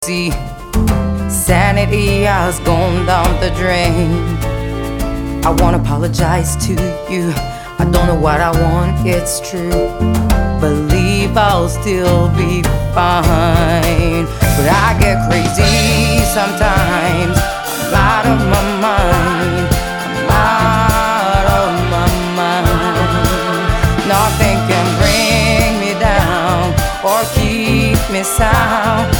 See, sanity has gone down the drain. I wanna apologize to you. I don't know what I want, it's true. Believe I'll still be fine. But I get crazy sometimes. I'm out of my mind. I'm out of my mind. Nothing can bring me down or keep me sound.